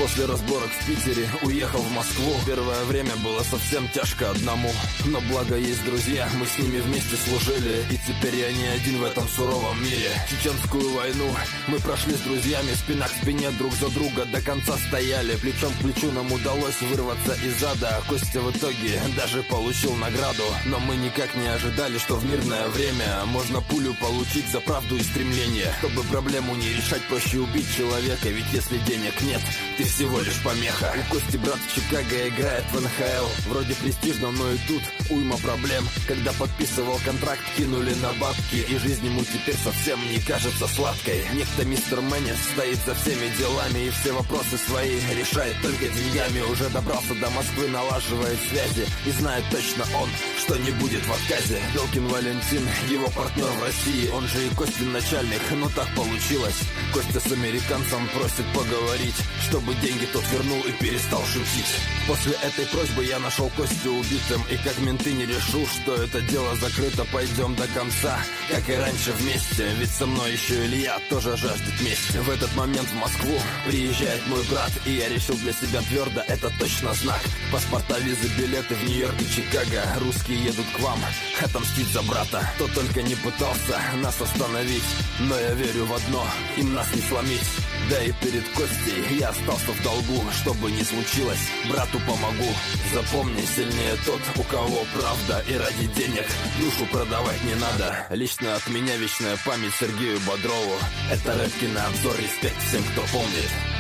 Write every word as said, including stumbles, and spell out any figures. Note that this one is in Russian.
После разборок в Питере уехал в Москву. Первое время было совсем тяжко одному, но благо есть друзья, мы с ними вместе служили. И теперь я не один в этом суровом мире. Чеченскую войну мы прошли с друзьями, спина к спине друг за друга до конца стояли. Плечом к плечу нам удалось вырваться из ада. Костя в итоге даже получил награду. Но мы никак не ожидали, что в мирное время можно пулю получить за правду и стремление. Чтобы проблему не решать, проще убить человека. Ведь если денег нет, ты всего лишь помеха. У Кости брат в Чикаго играет в эн ха эл. Вроде престижно, но и тут уйма проблем. Когда подписывал контракт, кинули на бабки, и жизнь ему теперь совсем не кажется сладкой. Некто мистер Мэннис стоит за всеми делами и все вопросы свои решает только деньгами. Уже добрался до Москвы, налаживает связи, и знает точно он, что не будет в отказе. Белкин Валентин, его партнер в России, он же и Костин начальник, но так получилось. Костя с американцем просит поговорить, чтобы деньги тот вернул и перестал шутить. После этой просьбы я нашел Костю убитым, и как менты не решу, что это дело закрыто, пойдем до конца, как и раньше вместе. Ведь со мной еще Илья тоже жаждет мести. В этот момент в Москву приезжает мой брат, и я решил для себя твердо, это точно знак. Паспорта, визы, билеты в Нью-Йорк и Чикаго. Русские едут к вам отомстить за брата. Кто только не пытался нас остановить, но я верю в одно, им нас не сломить. Да и перед Костей я остался в долгу. Что бы ни случилось, брату помогу. Запомни, сильнее тот, у кого правда, и ради денег душу продавать не надо. Лично от меня вечная память Сергею Бодрову. Это рэп-кинообзор, респект всем, кто помнит.